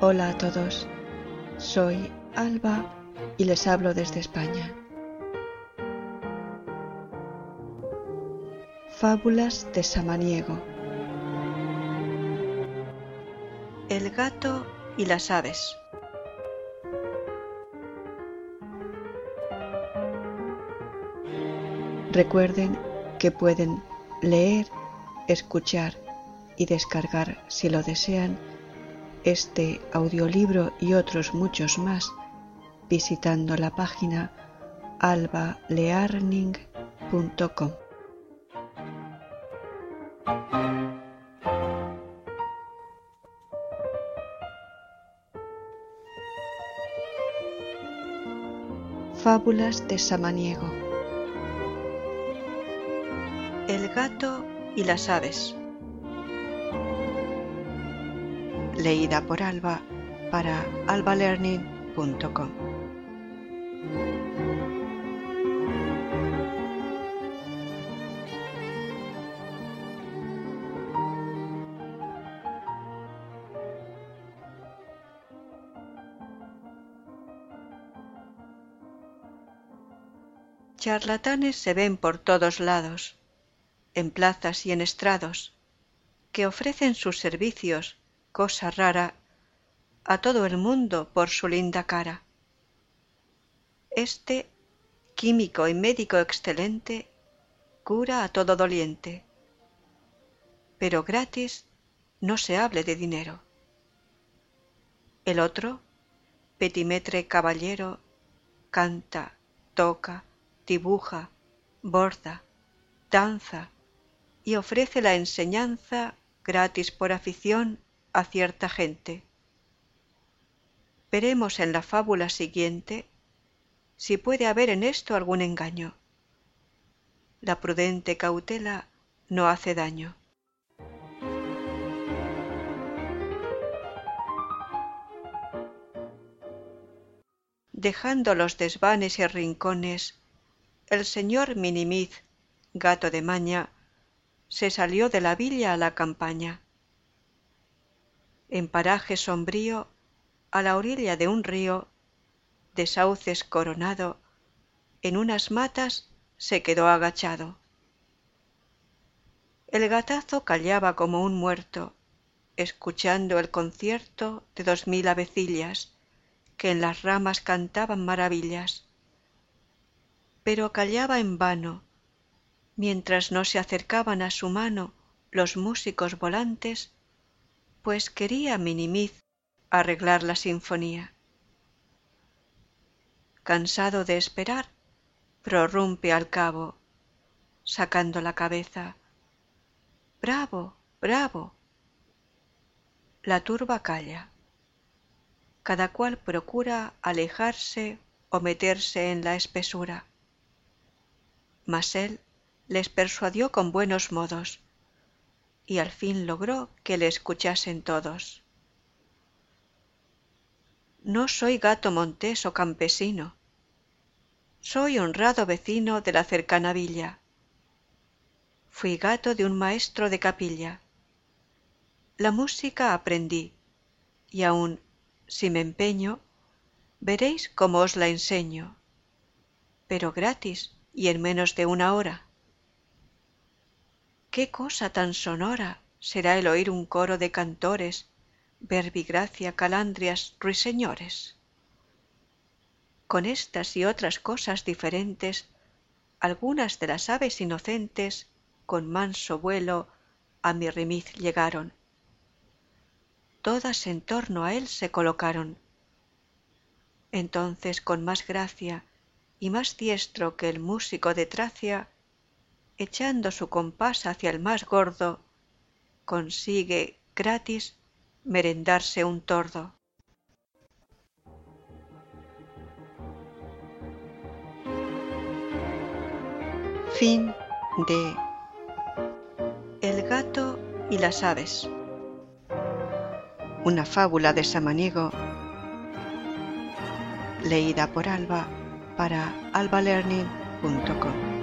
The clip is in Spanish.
Hola a todos, soy Alba y les hablo desde España. Fábulas de Samaniego. El gato y las aves. Recuerden que pueden leer, escuchar y descargar, si lo desean, este audiolibro y otros muchos más visitando la página albalearning.com. Fábulas de Samaniego. El gato y las aves. Leída por Alba para albalearning.com. Charlatanes se ven por todos lados, en plazas y en estrados, que ofrecen sus servicios, cosa rara, a todo el mundo por su linda cara. Este, químico y médico excelente, cura a todo doliente. Pero gratis no se hable de dinero. El otro, petimetre caballero, canta, toca, dibuja, borda, danza y ofrece la enseñanza gratis por afición a cierta gente. Veremos en la fábula siguiente si puede haber en esto algún engaño. La prudente cautela no hace daño. Dejando los desvanes y rincones, el señor Minimiz, gato de maña, se salió de la villa a la campaña. En paraje sombrío, a la orilla de un río, de sauces coronado, en unas matas se quedó agachado. El gatazo callaba como un muerto, escuchando el concierto de 2000 avecillas que en las ramas cantaban maravillas. Pero callaba en vano, mientras no se acercaban a su mano los músicos volantes, pues quería Minimiz arreglar la sinfonía. Cansado de esperar, prorrumpe al cabo, sacando la cabeza. ¡Bravo, bravo! La turba calla. Cada cual procura alejarse o meterse en la espesura. Mas él les persuadió con buenos modos, y al fin logró que le escuchasen todos. No soy gato montés o campesino, soy honrado vecino de la cercana villa. Fui gato de un maestro de capilla. La música aprendí, y aun si me empeño, veréis cómo os la enseño, pero gratis y en menos de una hora. ¿Qué cosa tan sonora será el oír un coro de cantores, verbigracia, calandrias, ruiseñores? Con estas y otras cosas diferentes, algunas de las aves inocentes con manso vuelo a mi remiz llegaron. Todas en torno a él se colocaron. Entonces con más gracia y más diestro que el músico de Tracia, echando su compás hacia el más gordo, consigue gratis merendarse un tordo. Fin de El gato y las aves. Una fábula de Samaniego, leída por Alba para albalearning.com.